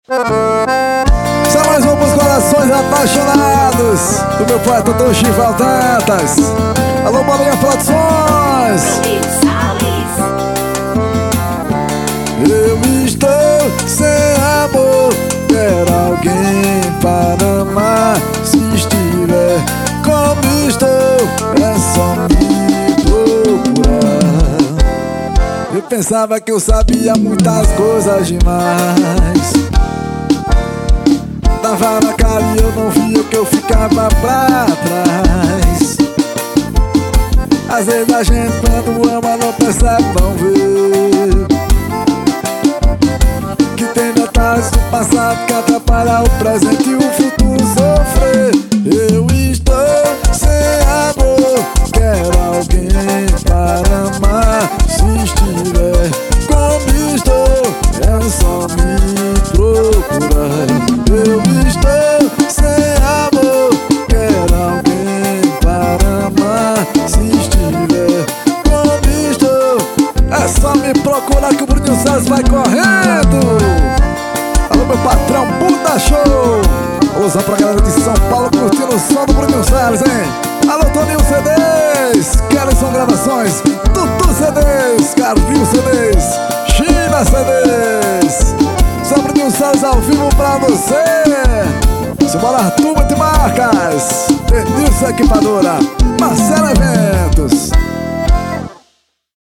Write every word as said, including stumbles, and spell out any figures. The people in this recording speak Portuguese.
Só mais um pros corações apaixonados do meu pai Totô Chival Dantas. Alô, Bolinha Produções. Eu estou sem amor, quero alguém para amar. Se estiver como estou, é só me procurar. Eu pensava que eu sabia muitas coisas demais. Dava na cara e eu não via que eu ficava pra trás. Às vezes a gente quando ama não percebe, não vê que tem detalhes do passado que atrapalha o presente e o futuro sofrer. Eu estou sem amor, quero alguém para amar. Se estiver como estou, é só me procurar. Eu estou sem amor, quero alguém para amar. Se estiver como estou, é só me procurar que o Bruninho Salles vai correndo. Alô, meu patrão, Buda Show. Ouça pra galera de São Paulo curtindo o som do Bruninho Salles, hein? Alô, Toninho C Ds, Kellyson Gravações, Tutu C Ds, Carlinho C Ds, China C Ds. Só Bruninho Salles ao vivo pra você. Simbora, turma de marcas, Denilson Equipadora, Marcelo Eventos.